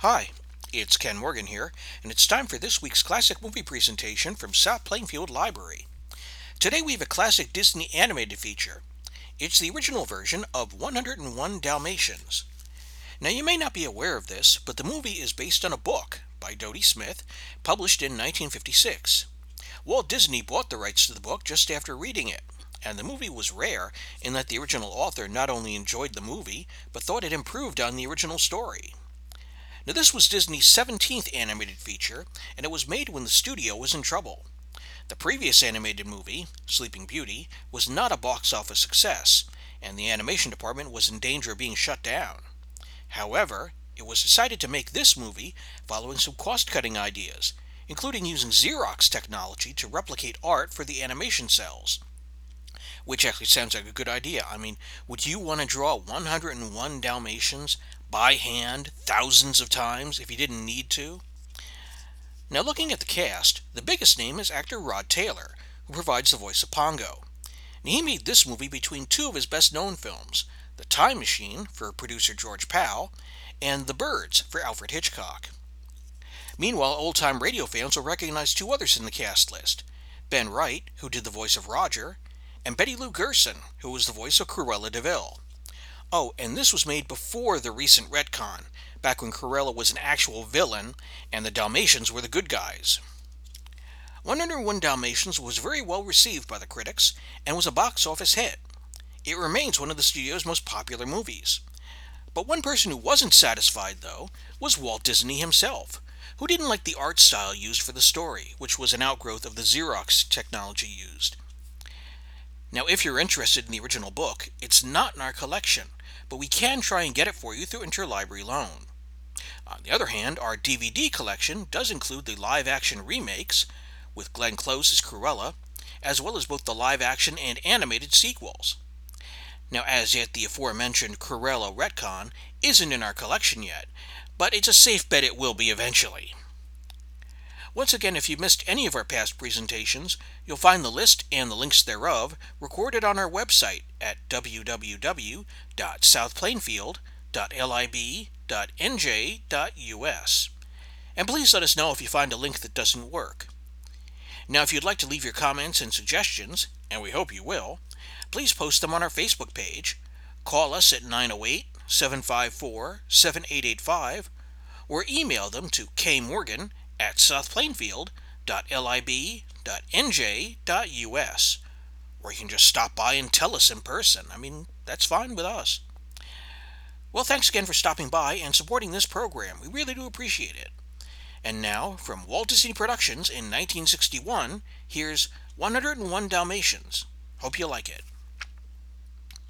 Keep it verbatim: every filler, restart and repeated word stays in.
Hi, it's Ken Morgan here, and it's time for this week's classic movie presentation from South Plainfield Library. Today we have a classic Disney animated feature. It's the original version of one oh one Dalmatians. Now you may not be aware of this, but the movie is based on a book by Dodie Smith, published in nineteen fifty-six. Walt Disney bought the rights to the book just after reading it, and the movie was rare in that the original author not only enjoyed the movie, but thought it improved on the original story. Now, this was Disney's seventeenth animated feature, and it was made when the studio was in trouble. The previous animated movie, Sleeping Beauty, was not a box office success, and the animation department was in danger of being shut down. However, it was decided to make this movie following some cost-cutting ideas, including using Xerox technology to replicate art for the animation cells. Which actually sounds like a good idea. I mean, would you want to draw one oh one Dalmatians by hand thousands of times if you didn't need to? Now, looking at the cast, the biggest name is actor Rod Taylor, who provides the voice of Pongo. And he made this movie between two of his best-known films, The Time Machine for producer George Pal, and The Birds for Alfred Hitchcock. Meanwhile, old-time radio fans will recognize two others in the cast list: Ben Wright, who did the voice of Roger, and Betty Lou Gerson, who was the voice of Cruella de Vil. Oh, and this was made before the recent retcon, back when Cruella was an actual villain and the Dalmatians were the good guys. one oh one Dalmatians was very well received by the critics and was a box office hit. It remains one of the studio's most popular movies. But one person who wasn't satisfied, though, was Walt Disney himself, who didn't like the art style used for the story, which was an outgrowth of the Xerox technology used. Now, if you're interested in the original book, it's not in our collection, but we can try and get it for you through interlibrary loan. On the other hand, our D V D collection does include the live-action remakes, with Glenn Close as Cruella, as well as both the live-action and animated sequels. Now, as yet, the aforementioned Cruella retcon isn't in our collection yet, but it's a safe bet it will be eventually. Once again, if you missed any of our past presentations, you'll find the list and the links thereof recorded on our website at w w w dot south plainfield dot lib dot n j dot u s. And please let us know if you find a link that doesn't work. Now, if you'd like to leave your comments and suggestions, and we hope you will, please post them on our Facebook page, call us at nine oh eight, seven five four, seven eight eight five, or email them to kmorgan at south plainfield dot lib dot n j dot u s. Or you can just stop by and tell us in person. I mean, that's fine with us. Well, thanks again for stopping by and supporting this program. We really do appreciate it. And now, from Walt Disney Productions in nineteen sixty-one, here's one oh one Dalmatians. Hope you like it.